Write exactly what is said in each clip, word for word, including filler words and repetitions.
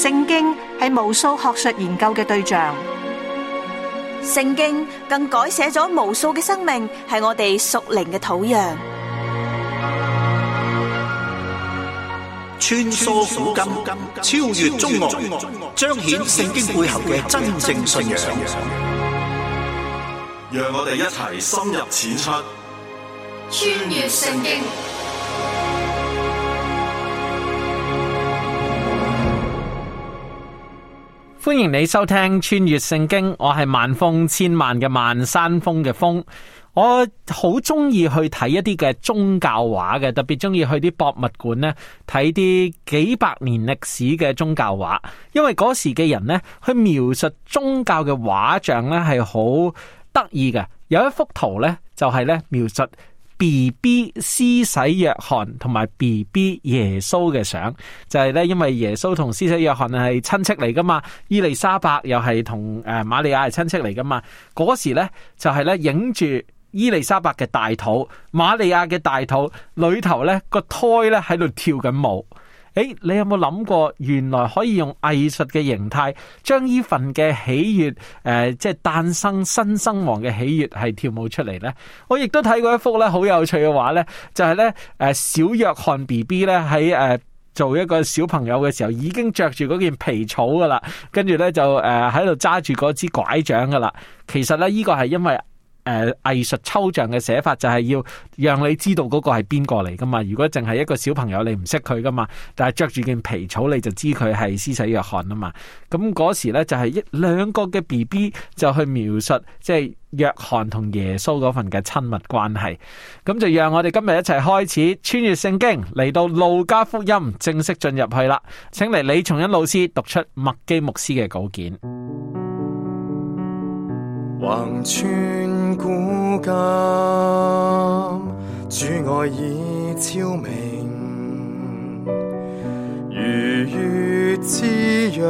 聖經係無數學術研究嘅對象， 聖經更改寫咗無數嘅生命，係我哋屬靈嘅土壤。 穿梭古今，超越中外，彰顯聖經背後嘅真正信仰。 讓我哋一齊深入淺出， 穿越聖經。 歡迎你收聽穿越聖經，我係萬峰千萬嘅萬山峰嘅峰。我好中意去睇一啲嘅宗教畫嘅，特別中意去啲博物館呢睇啲幾百年歷史嘅宗教畫，因為嗰時嘅人呢去描述宗教嘅畫像呢係好得意嘅。有一幅圖呢就係呢描述 B B 施洗約翰同埋 B B 耶穌嘅相，就係咧因為耶穌同施洗約翰係親戚嚟噶嘛，伊麗莎白又係同誒瑪利亞係親戚嚟噶嘛，嗰時咧就係咧影住伊麗莎白嘅大肚，瑪利亞嘅大肚裏頭咧個胎咧喺度跳緊舞。誒，你有冇諗過，原來可以用藝術嘅形態，將呢份嘅喜悅，誒、呃，即係誕生新生王嘅喜悅，係跳舞出嚟呢？我亦都睇過一幅咧好有趣嘅畫咧，就係、是、咧，誒、呃，小約翰 B B 咧喺誒做一個小朋友嘅時候，已經着住嗰件皮草噶啦，跟住咧就誒喺度揸住嗰支拐杖噶啦。其實咧呢、這個係因為。誒，藝術抽象嘅寫法就係要讓你知道嗰個係邊個嚟噶嘛。如果淨係一個小朋友，你唔識佢噶嘛，但係着住件皮草，你就知佢係施洗約翰啊嘛。咁嗰時咧就係一兩個嘅 B B 就去描述即係約翰同耶穌嗰份嘅親密關係。咁就讓我哋今日一齊開始穿越聖經，嚟到路加福音正式進入去啦。請嚟李松恩老師讀出麥基牧師嘅稿件。 橫穿古今，主愛已昭明，如月之約，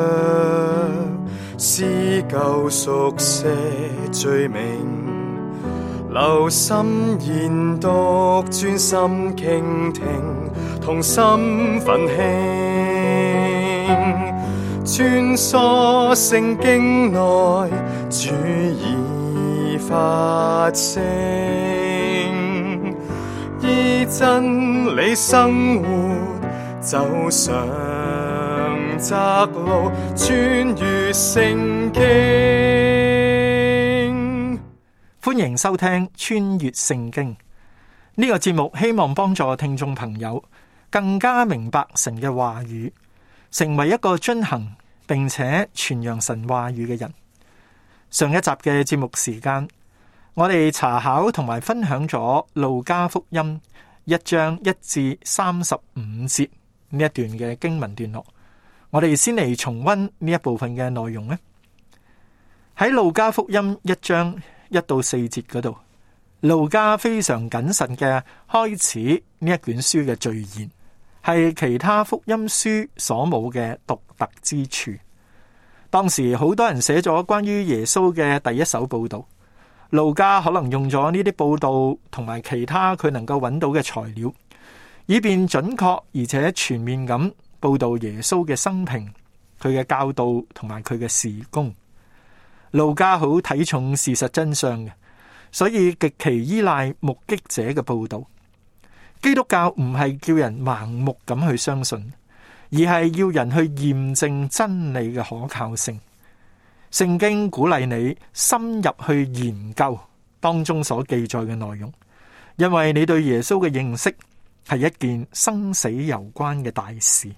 撕舊熟寫罪名，留心研讀，專心傾聽，同心奮興，穿梭聖經內，主已發聲，依真理生活，走上窄路，穿越聖經。 歡迎收聽穿越聖經呢個節目，希望幫助聽眾朋友更加明白神嘅話語，成為一個遵行並且傳揚神話語嘅人。上一集嘅節目時間，我哋查考同埋分享咗路加福音一章一至三十五節呢一段嘅經文段落。我哋先嚟重溫呢一部分嘅內容呢。喺路加福音一章一到四節嗰度，路加非常謹慎嘅開始呢一卷書嘅序言，係其他福音書所冇嘅獨特之處。當時好多人寫咗關於耶穌嘅第一手報道，路加可能用咗呢啲報道同埋其他佢能夠揾到嘅材料，以便準確而且全面咁報道耶穌嘅生平、佢嘅教導同埋佢嘅事工。路加好睇重事實真相嘅，所以極其依賴目擊者嘅報道。基督教唔係叫人盲目咁去相信，而係要人去驗證真理嘅可靠性。聖經鼓勵你深入去研究當中所記載嘅內容，因為你對耶穌嘅認識係一件生死攸關嘅大事。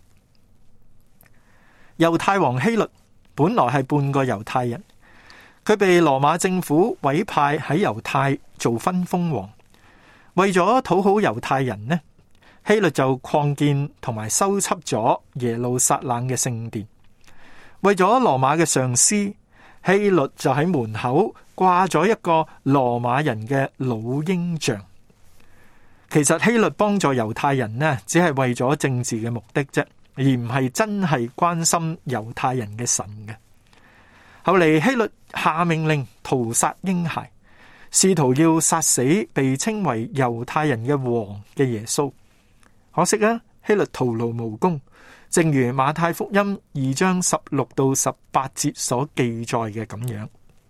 猶太王希律本來係半個猶太人，佢被羅馬政府委派喺猶太做分封王。為咗討好猶太人呢，希律就擴建同埋修葺咗耶路撒冷嘅聖殿。為咗羅馬嘅上司，希律就喺門口掛咗一個羅馬人嘅老鷹像。其實希律幫助猶太人呢，只係為咗政治嘅目的啫，而唔係真係關心猶太人嘅神嘅。後嚟希律下命令屠殺嬰孩，試圖要殺死被稱為猶太人嘅王嘅耶穌。可惜啊，希律徒勞無功， 正如馬太福音二章十六到十八節所記載嘅咁樣。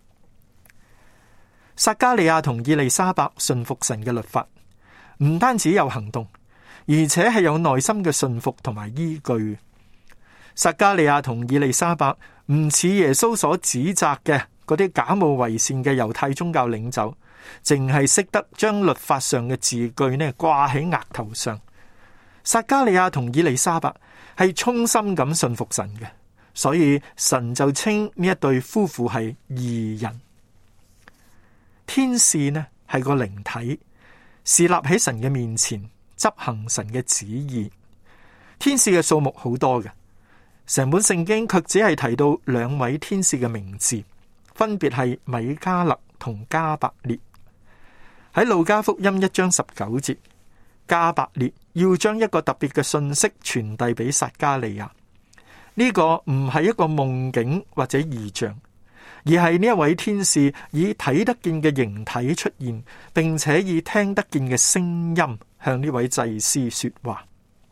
撒迦利亞同以利沙伯信服神嘅律法，唔單止有行動，而且係有內心嘅信服同埋依據。撒迦利亞同以利沙伯唔似耶穌所指責嘅嗰啲假冒為善嘅猶太宗教領袖，淨係識得將律法上嘅字句呢掛喺額頭上。撒迦利亞同以利沙伯係衷心咁信服神嘅，所以神就稱呢一對夫婦係義人。天使呢係個靈體，侍立喺神嘅面前執行神嘅旨意。天使嘅數目好多嘅，成本聖經卻只係提到兩位天使嘅名字，分別係米迦勒同加百列。喺路加福音一章十九節，加百列要將一個特別嘅信息傳遞俾撒迦利亞。呢個唔係一個夢境或者異象，而係呢一位天使以睇得見嘅形體出現，並且以聽得見嘅聲音向呢位祭司說話。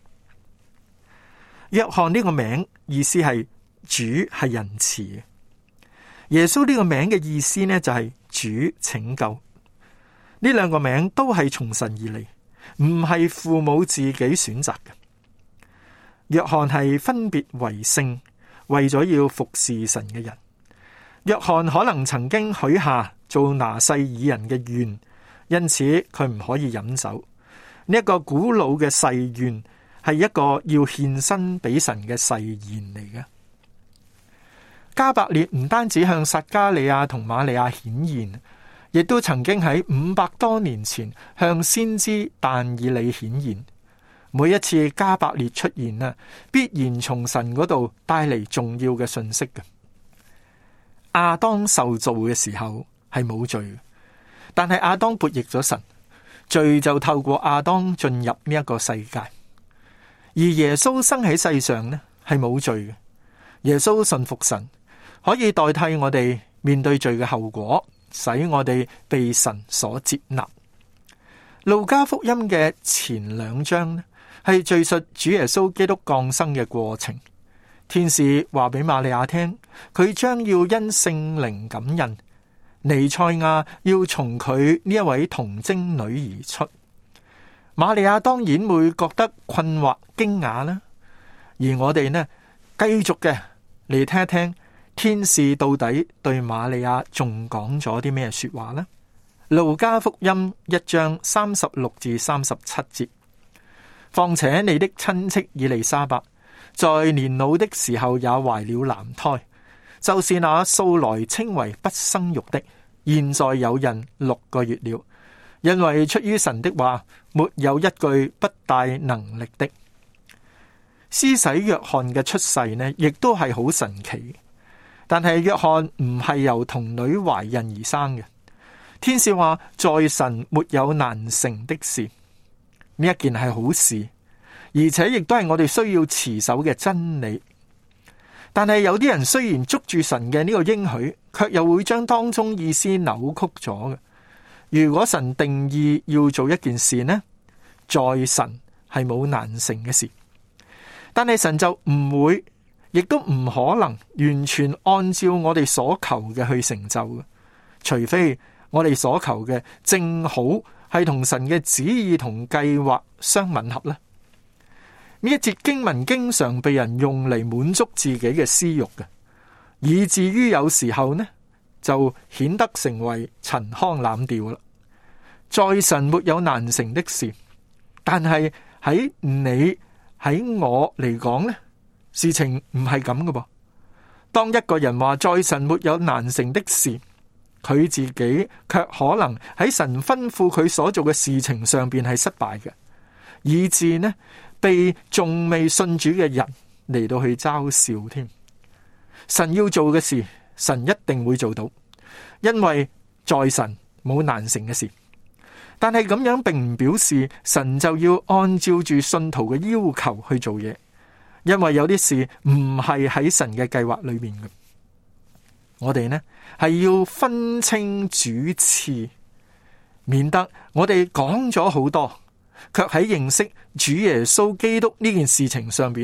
約翰呢個名意思係主係仁慈，耶穌呢個名嘅意思呢就係主拯救。呢兩個名都係從神而嚟，唔係父母自己選擇嘅。約翰係分別為聖，為咗要服侍神嘅人。約翰可能曾經許下做拿細耳人嘅願，因此佢唔可以飲酒。呢、這、一個古老嘅誓願係一個要獻身俾神嘅誓言嚟嘅。加百列唔單止向撒迦利亞同瑪利亞顯現，亦都曾經喺五百多年前向先知但以理顯現。每一次加百列出現啊，必然從神嗰度帶嚟重要嘅信息嘅。亞當受造嘅時候係冇罪嘅，但係亞當悖逆咗神，罪就透過亞當進入呢一個世界。而耶穌生喺世上呢係冇罪嘅，耶穌信服神，可以代替我哋面對罪嘅後果，使我哋被神所接納。路加福音嘅前兩章呢係敘述主耶穌基督降生嘅過程。天使話俾瑪利亞聽，佢將要因聖靈感孕，彌賽亞要從佢呢一位童貞女而出。瑪利亞當然會覺得困惑驚訝啦。而我哋呢，繼續嘅嚟聽一聽天使到底對瑪利亞仲講咗啲咩說話呢？路加福音一章三十六至三十七節，況且你的親戚以利沙伯在年老的時候也懷了男胎，就是那素來稱為不生育的，現在有孕六個月了，因為出於神的話，沒有一句不帶能力的。施洗約翰嘅出世呢，亦都係好神奇，但係約翰唔係由童女懷孕而生嘅。天使話，在神沒有難成的事，呢一件係好事。而且亦都係我哋需要持守嘅真理，但係有啲人雖然捉住神嘅呢個應許，卻又會將當中意思扭曲咗嘅。如果神定義要做一件事呢，在神係冇難成嘅事，但係神就唔會，亦都唔可能完全按照我哋所求嘅去成就嘅，除非我哋所求嘅正好係同神嘅旨意同計劃相吻合啦。呢一節經文經常被人用嚟滿足自己嘅私欲嘅，以至於有時候呢就顯得成為陳腔濫調啦。在神沒有難成的事，但係喺你喺我嚟講呢，事情唔係咁嘅噃。當一個人話在神沒有難成的事，佢自己卻可能喺神吩咐佢所做嘅事情上邊係失敗嘅，以致呢被仲未信主嘅人嚟到去嘲笑添。神要做嘅事，神一定會做到，因為在神冇難成嘅事。但係咁樣並唔表示神就要按照住信徒嘅要求去做嘢，因為有啲事唔係喺神嘅計劃裏面嘅。我哋呢係要分清主次，免得我哋講咗好多，卻喺認識主耶穌基督呢件事情上邊呢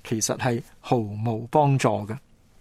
其實係毫無幫助嘅。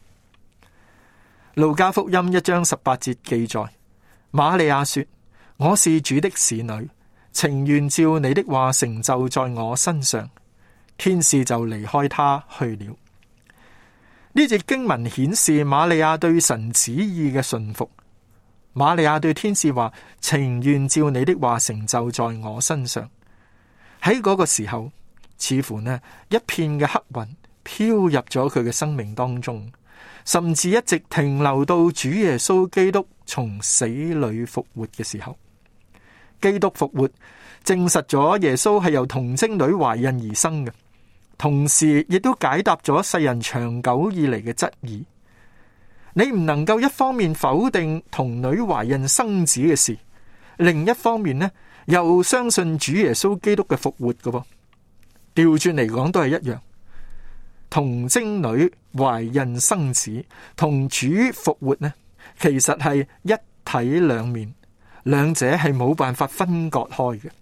路加福音一章十八節記載，瑪利亞說：我是主的使女，情願照你的話成就在我身上。天使就離開她去了。呢節經文顯示瑪利亞對神旨意嘅順服。瑪利亞對天使話：情願照你的話成就在我身上。喺嗰個時候，似乎呢一片嘅黑雲飄入咗佢嘅生命當中，甚至一直停留到主耶穌基督從死裏復活嘅時候。基督復活證實咗耶穌係由童貞女懷孕而生嘅，同時亦都解答咗世人長久以嚟嘅質疑。你唔能夠一方面否定童女懷孕生子嘅事，另一方面呢又相信主耶穌基督嘅復活嘅噃。調轉嚟講都係一樣，童貞女懷孕生子同主復活呢，其實係一體兩面，兩者係冇辦法分割開嘅。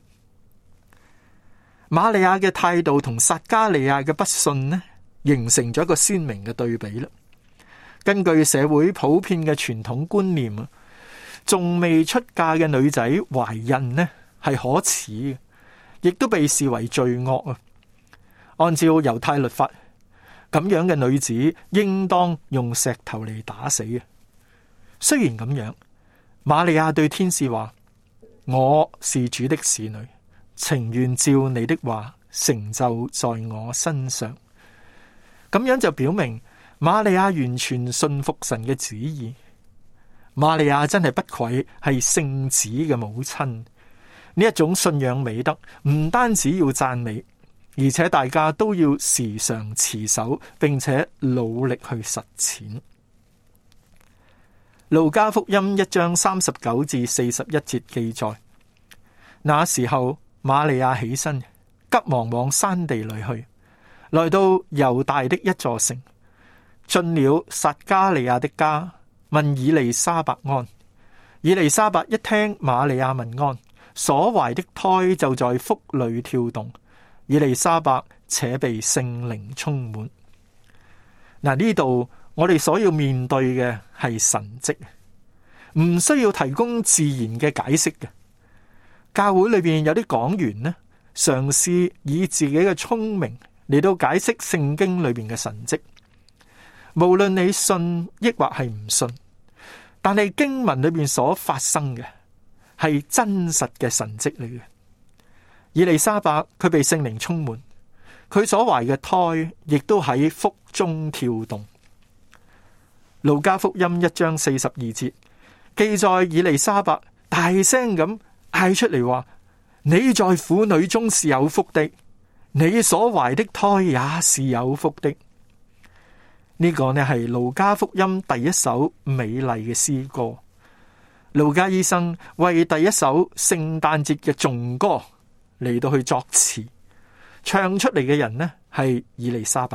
瑪利亞嘅態度同撒加利亞嘅不信呢，形成咗一個鮮明嘅對比啦。根據社會普遍嘅傳統觀念啊，仲未出嫁嘅女仔懷孕呢係可恥嘅，亦都被視為罪惡啊。按照猶太律法，咁樣嘅女子應當用石頭嚟打死嘅。雖然咁樣，瑪利亞對天使話：我是主的使女，情願照你的話成就在我身上。咁樣就表明瑪利亞完全信服神嘅旨意。瑪利亞真係不愧係聖子嘅母親。呢一種信仰美德唔單止要讚美，而且大家都要時常持守，並且努力去實踐。路加福音一章三十九至四十一節記載，那時候瑪利亞起身，急忙往山地裏去，來到猶大的一座城，進了撒加利亞的家，問以利沙伯安。以利沙伯一聽瑪利亞問安，所懷的胎就在腹裏跳動。以利沙伯且被聖靈充滿。嗱，呢度我哋所要面對嘅係神蹟，唔需要提供自然嘅解釋嘅。教會裏邊有啲講員呢，嘗試以自己嘅聰明嚟到解釋聖經裏邊嘅神蹟。無論你信抑或係唔信，但係經文裏邊所發生嘅係真實嘅神蹟嚟嘅。以利沙伯佢被聖靈充滿，佢所懷嘅胎亦都喺腹中跳動。路加福音一章四十二節記載，以利沙伯大聲咁嗌出嚟話：你在婦女中是有福的，你所懷的胎也是有福的。呢、這個呢係路加福音第一首美麗嘅詩歌。路加醫生為第一首聖誕節嘅頌歌嚟到去作詞，唱出嚟嘅人呢係以利沙伯。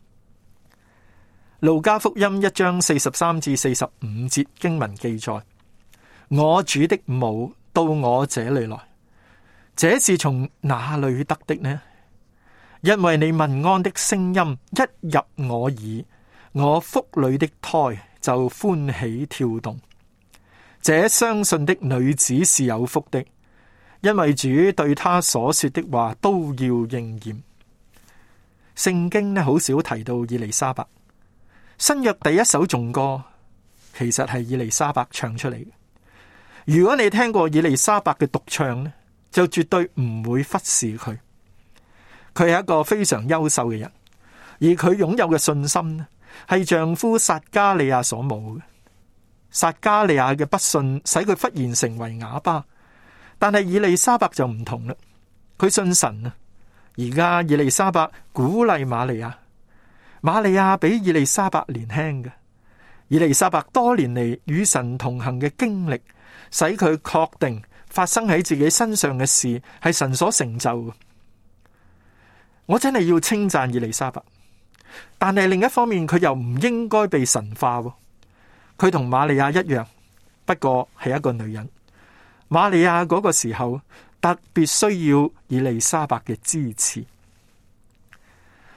路加福音一章四十三至四十五節經文記載：我主的母到我這裏來，這是從哪裏得的呢？因為你問安的聲音一入我耳，我腹裏的胎就歡喜跳動。這相信的女子是有福的，因為主對他所說的話都要應驗。聖經呢好少提到以利沙伯。新約第一首頌歌其實係以利沙伯唱出嚟嘅。如果你聽過以利沙伯嘅獨唱呢，就絕對唔會忽視佢。佢係一個非常優秀嘅人，而佢擁有嘅信心呢，係丈夫撒加利亞所冇嘅。撒加利亞嘅不信使佢忽然成為啞巴。但係以利沙伯就唔同啦，佢信神啊！而家以利沙伯鼓勵瑪利亞，瑪利亞比以利沙伯年輕嘅。以利沙伯多年嚟與神同行嘅經歷，使佢確定發生喺自己身上嘅事係神所成就嘅。我真係要稱讚以利沙伯，但係另一方面佢又唔應該被神化。佢同瑪利亞一樣，不過係一個女人。瑪利亞嗰個時候特別需要以利沙伯嘅支持。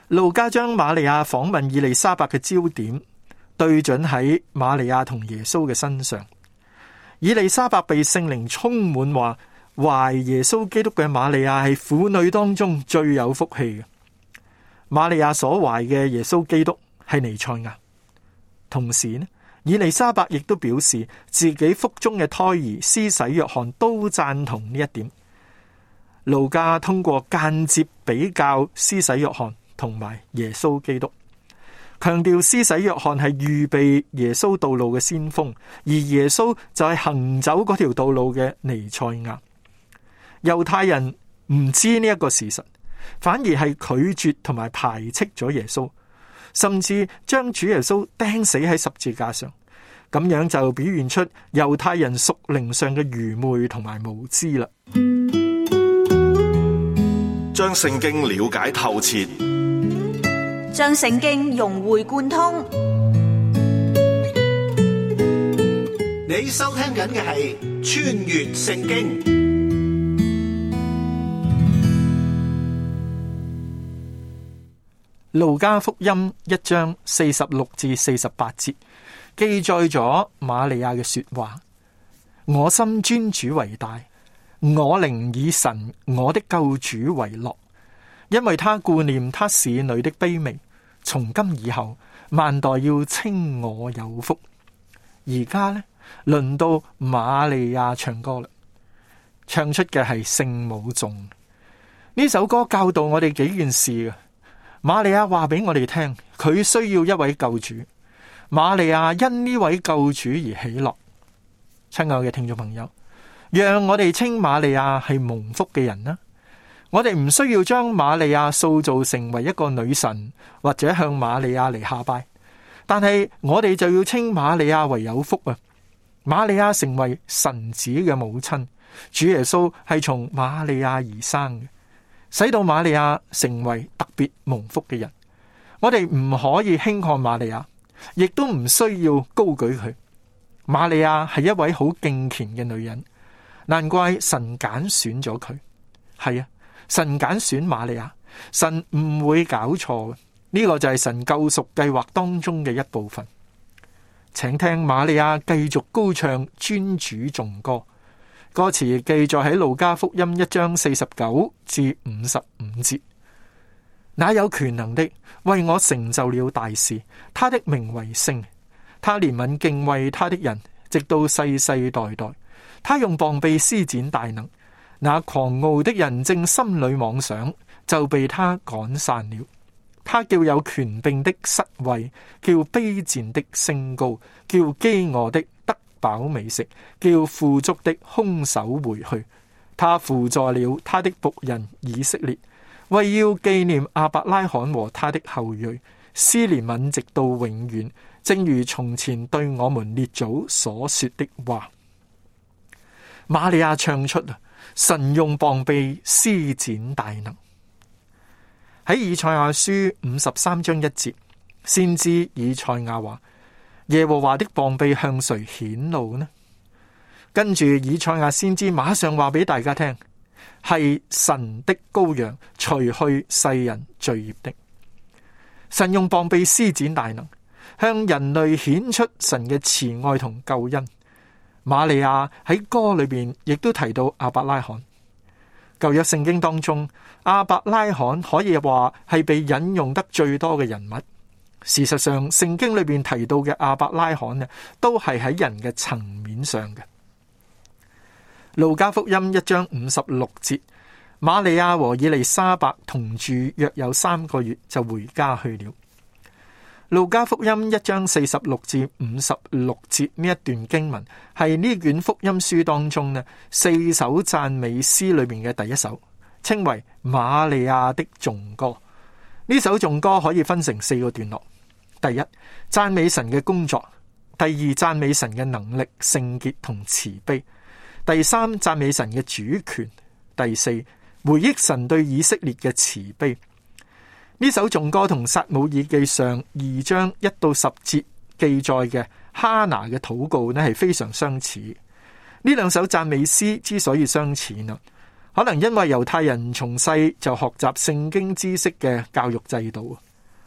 路加將瑪利亞訪問以利沙伯嘅焦點對準喺瑪利亞同耶穌嘅身上。以利沙伯被聖靈充滿，話懷耶穌基督嘅瑪利亞係婦女當中最有福氣嘅。瑪利亞所懷嘅耶穌基督係彌賽亞。同時呢，以利沙伯亦都表示自己腹中嘅胎兒施洗約翰都贊同呢一點。路加通過間接比較施洗約翰同埋耶穌基督，強調施洗約翰係預備耶穌道路嘅先鋒，而耶穌就係行走嗰條道路嘅彌賽亞。猶太人唔知呢一個事實，反而係拒絕同埋排斥咗耶穌，甚至將主耶穌釘死喺十字架上。咁樣就表現出猶太人屬靈上嘅愚昧同埋無知啦。 將聖經了解透徹， 將聖經融會貫通。 你收聽緊嘅係《穿越聖經》。 路加福音一章四十六至四十八節記載咗瑪利亞嘅說話：我心尊主為大，我靈以神我的救主為樂，因為他顧念他使女的卑微，從今以後萬代要稱我有福。而家呢，輪到瑪利亞唱歌啦，唱出嘅係聖母頌。呢首歌教導我哋幾件事嘅。瑪利亞話俾我哋聽，佢需要一位救主。瑪利亞因呢位救主而喜樂。親愛嘅聽眾朋友，讓我哋稱瑪利亞係蒙福嘅人啦。我哋唔需要將瑪利亞塑造成為一個女神，或者向瑪利亞嚟下拜，但係我哋就要稱瑪利亞為有福啊！瑪利亞成為神子嘅母親，主耶穌係從瑪利亞而生嘅，使到瑪利亞成為特別蒙福嘅人。我哋唔可以輕看瑪利亞，亦都唔需要高舉佢。瑪利亞係一位好敬虔嘅女人，難怪神揀選咗佢。係啊，神揀選瑪利亞，神唔會搞錯嘅。呢個就係神救贖計劃當中嘅一部分。請聽瑪利亞繼續高唱尊主頌歌，歌詞記載喺路加福音一章四十九至五十五節。那有權能的為我成就了大事，他的名為聖，他憐憫敬畏他的人，直到世世代代。他用膀臂施展大能，那狂傲的人正心裏妄想，就被他趕散了。他叫有權柄的失位，叫卑賤的升高，叫飢餓的得飽美食，叫富足的空手回去。他扶助了他的僕人以色列，為要紀念亞伯拉罕和他的後裔，施憐憫直到永遠，正如從前對我們列祖所說的話。瑪利亞唱出神用膀臂施展大能。喺以賽亞書五十三章一節，先知以賽亞話：耶和華的膀臂向誰顯露呢？跟住以賽亞先知馬上話俾大家聽，係神的羔羊，除去世人罪孽的。神用膀臂施展大能，向人類顯出神嘅慈愛同救恩。瑪利亞喺歌裏邊亦都提到亞伯拉罕。舊約聖經當中，亞伯拉罕可以話係被引用得最多嘅人物。事實上，聖經裏邊提到嘅亞伯拉罕呢，都係喺人嘅層面上嘅。路加福音一章五十六節，瑪利亞和以利沙伯同住約有三個月，就回家去了。路加福音一章四十六至五十六節呢一段經文，係呢卷福音書當中呢四首讚美詩裏面嘅第一首，稱為瑪利亞的頌歌。呢首頌歌可以分成四個段落：第一，讚美神嘅工作；第二，讚美神嘅能力、聖潔同慈悲；第三，讚美神嘅主權；第四，回憶神對以色列嘅慈悲。呢首頌歌同撒母耳記上二章一到十節記載嘅哈拿嘅禱告呢係非常相似。呢兩首讚美詩之所以相似呢，可能因為猶太人從細就學習聖經知識嘅教育制度，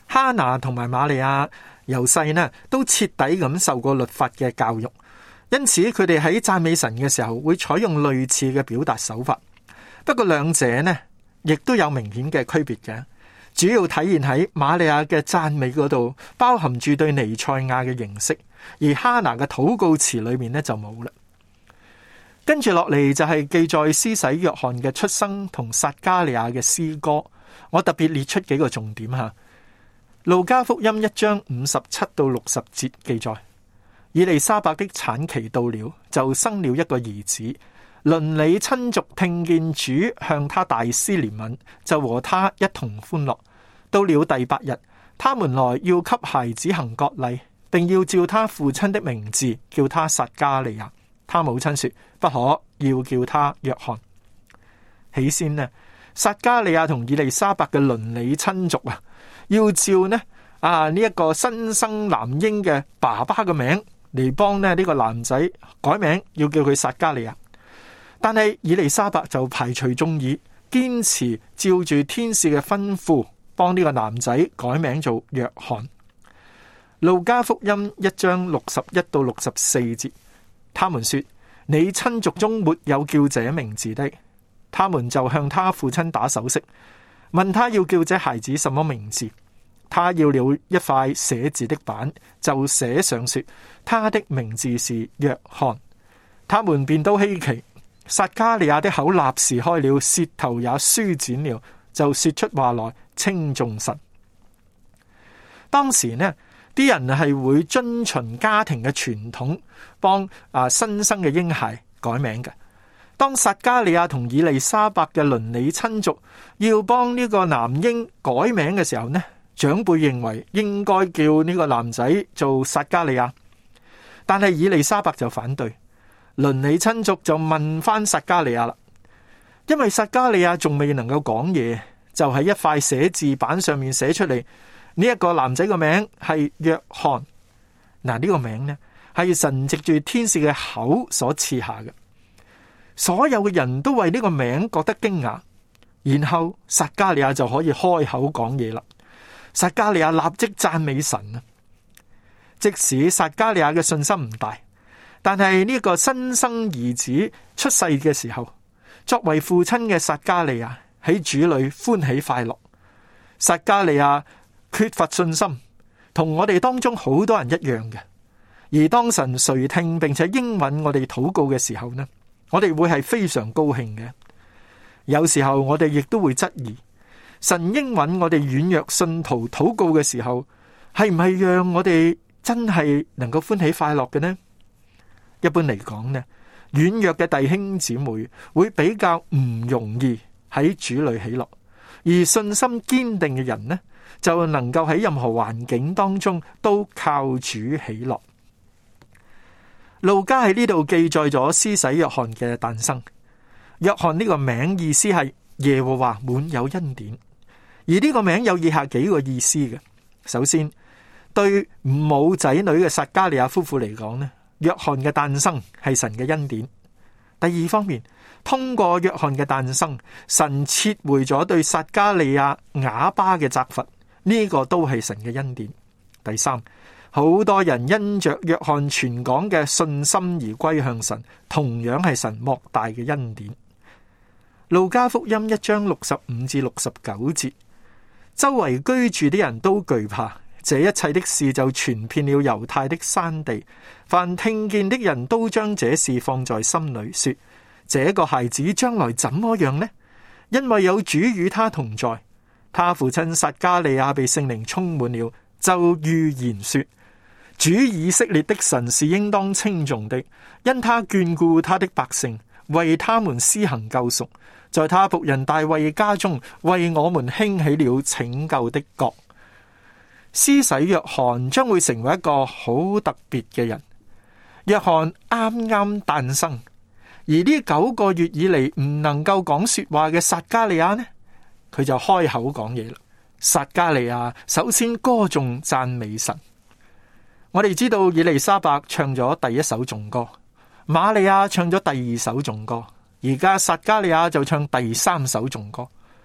哈拿同埋瑪利亞由細呢都徹底咁受過律法嘅教育，因此佢哋喺讚美神嘅時候會採用類似嘅表達手法。不過兩者呢亦都有明顯嘅區別嘅，主要體現喺瑪利亞嘅讚美嗰度，包含住對彌賽亞嘅認識，而哈拿嘅禱告詞裏面呢就冇啦。跟住落嚟就係記載施洗約翰嘅出生同撒迦利亞嘅詩歌，我特別列出幾個重點吓。路加福音一章五十七到六十節記載，以利沙伯的產期到了，就生了一個兒子。鄰里親族聽見主向他大施憐憫，就和他一同歡樂。到了第八日，他們來要給孩子行割禮，並要照他父親的名字叫他撒迦利亞。他母親說不可，要叫他約翰。起先呢，撒迦利亞同以利沙伯嘅鄰里親族啊，要照呢啊呢一個新生男嬰嘅爸爸嘅名嚟幫呢呢個男仔改名，要叫佢撒迦利亞。但係以利沙伯就排除眾議，堅持照住天使嘅吩咐，幫呢個男仔改名做約翰。路加福音一章六十一到六十四節，他們說你親族中沒有叫這名字的，他們就向他父親打手勢，問他要叫這孩子什麼名字。他要了一塊寫字的板，就寫上說他的名字是約翰。他們便都稀奇。撒迦利亞的口立時開了，舌頭也舒展了，就說出話來，稱頌神。當時呢，啲人係會遵循家庭嘅傳統，幫啊新生嘅嬰孩改名嘅。當撒迦利亞同以利沙伯嘅鄰里親族要幫呢個男嬰改名嘅時候呢，長輩認為應該叫呢個男仔做撒迦利亞，但係以利沙伯就反對。鄰里親族就問翻撒迦利亞啦，因為撒迦利亞仲未能夠講嘢，就喺一塊寫字板上面寫出嚟呢一個男仔個名係約翰。嗱，呢個名呢係神藉住天使嘅口所賜下嘅。所有嘅人都為呢個名覺得驚訝，然後撒迦利亞就可以開口講嘢啦。撒迦利亞立即讚美神啊！即使撒迦利亞嘅信心唔大，但係呢個新生兒子出世嘅時候，作為父親嘅撒迦利亞喺主裏歡喜快樂。撒迦利亞缺乏信心，同我哋當中好多人一樣嘅。而當神垂聽並且應允我哋禱告嘅時候呢，我哋會係非常高興嘅。有時候我哋亦都會質疑神應允我哋軟弱信徒禱告嘅時候，係唔係讓我哋真係能夠歡喜快樂嘅呢？一般嚟講呢，軟弱嘅弟兄姊妹會比較唔容易喺主裏喜樂，而信心堅定嘅人呢，就能夠喺任何環境當中都靠主喜樂。路加喺呢度記載咗施洗約翰嘅誕生。約翰呢個名意思係耶和華滿有恩典，而呢個名有以下幾個意思嘅。首先，對冇仔女嘅撒迦利亞夫婦嚟講呢，約翰嘅誕生係神嘅恩典。第二方面，通過約翰嘅誕生，神撤回咗對撒迦利亞啞巴嘅責罰，呢個都係神嘅恩典。第三，好多人因着約翰傳講嘅信心而歸向神，同樣係神莫大嘅恩典。路加福音一章六十五至六十九節，周圍居住啲人都懼怕，這一切的事就傳遍了猶太的山地。凡聽見的人都將這事放在心裏，說：這個孩子將來怎麼樣呢？因為有主與他同在。他父親撒迦利亞被聖靈充滿了，就預言說：主以色列的神是應當稱頌的，因他眷顧他的百姓，為他們施行救贖，在他僕人大衛家中為我們興起了拯救的國。施洗約翰將會成為一個好特別嘅人。約翰啱啱誕生，而呢九個月以嚟唔能夠講說話嘅撒迦利亞呢，佢就開口講嘢啦。撒迦利亞首先歌頌讚美神。我哋知道以利沙伯唱咗第一首頌歌，瑪利亞唱咗第二首頌歌，而家撒迦利亞就唱第三首頌歌。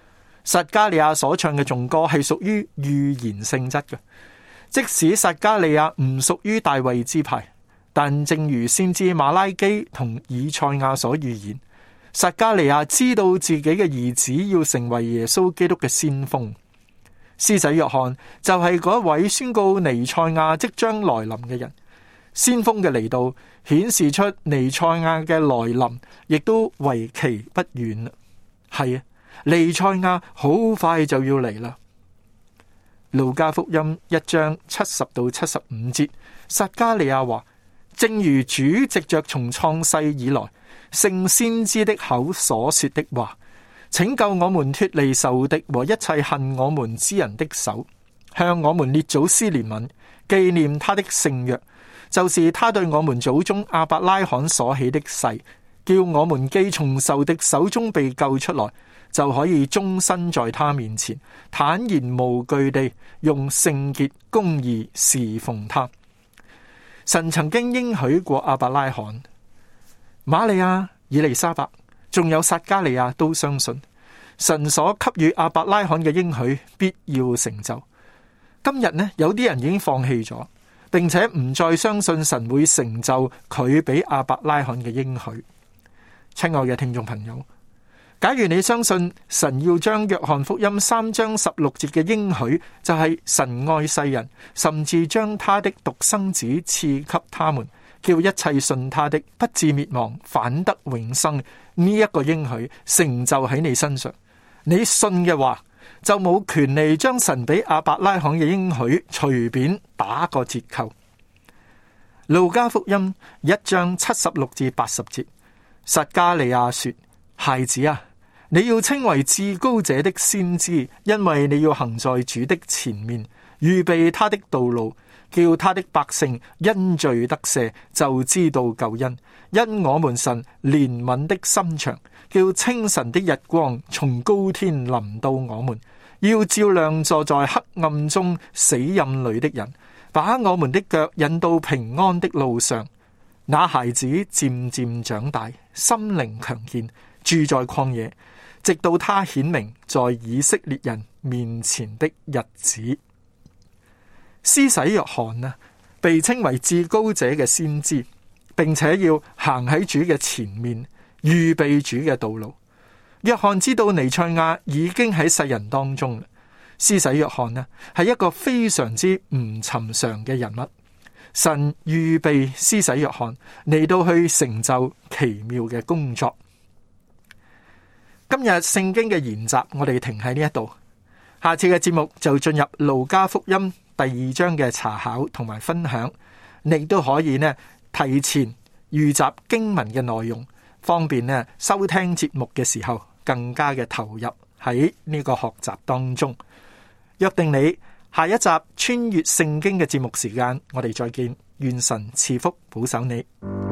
撒迦利亞所唱嘅頌歌係屬於預言性質嘅，即使撒迦利亞唔屬於大衛支派，但正如先知馬拉基同以賽亞所預言，撒迦利亞知道自己嘅兒子要成為耶穌基督嘅先鋒。施洗約翰就係嗰一位宣告彌賽亞即將來臨嘅人。先鋒嘅嚟到顯示出彌賽亞嘅來臨亦都為期不遠。係啊，彌賽亞好快就要嚟啦。路加福音一章七十到七十五節，撒迦利亞話：正如主藉着從創世以來聖先知的口所說的話，拯救我們脫離仇敵和一切恨我們之人的手，向我們列祖施憐憫，紀念他的聖約，就是他對我們祖宗亞伯拉罕所起的誓，叫我們既從仇敵手中被救出來，就可以終身在他面前坦然無懼地用聖潔公義侍奉他。神曾經應許過亞伯拉罕、瑪利亞、以利沙伯，仲有撒迦利亞都相信神所給予亞伯拉罕嘅應許必要成就。今日呢，有啲人已經放棄咗，並且唔再相信神會成就佢俾亞伯拉罕嘅應許。親愛嘅聽眾朋友，假如你相信神要將約翰福音三章十六節嘅應許，就係神愛世人，甚至將他的獨生子賜給他們，叫一切信他的不至滅亡，反得永生，呢一個應許成就喺你身上，你信嘅話，就冇權利將神俾亞伯拉罕嘅應許隨便打個折扣。路加福音一章七十六至八十節，撒迦利亞說：孩子啊，你要稱為至高者的先知，因為你要行在主的前面，預備他的道路，叫他的百姓因罪得赦，就知道救恩。因我們神憐憫的心腸，叫清晨的日光從高天臨到我們，要照亮坐在黑暗中死蔭裏的人，把我們的腳引到平安的路上。那孩子漸漸長大，心靈強健，住在曠野，直到他顯明在以色列人面前的日子。施洗約翰啊，被稱為至高者嘅先知，並且要行喺主嘅前面，預備主嘅道路。約翰知道彌賽亞已經喺世人當中。施洗約翰呢，係一個非常之唔尋常嘅人物。神預備施洗約翰嚟到去成就奇妙嘅工作。今日聖經嘅研習我哋停喺呢一度，下次嘅節目就進入路加福音第二章嘅查考同埋分享，你都可以呢提前預習經文嘅內容，方便呢收聽節目嘅時候更加嘅投入喺呢個學習當中。約定你下一集穿越聖經嘅節目時間，我哋再見。願神賜福保守你。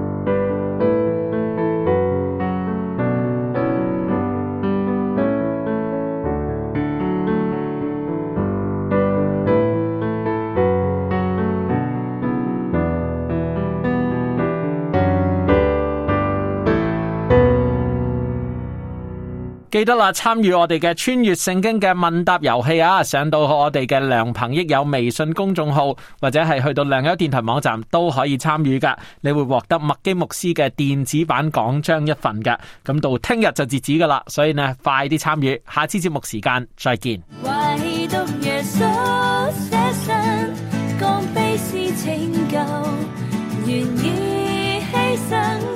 記得啦，參與我哋嘅穿越聖經嘅問答遊戲啊，上到我哋嘅良朋益友微信公眾號，或者係去到良友電台網站都可以參與噶。你會獲得麥基牧師嘅電子版講章一份噶。咁到聽日就截止噶啦，所以呢，快啲參與。下次節目時間再見。 唯獨耶穌捨身，降卑是拯救，願意犧牲。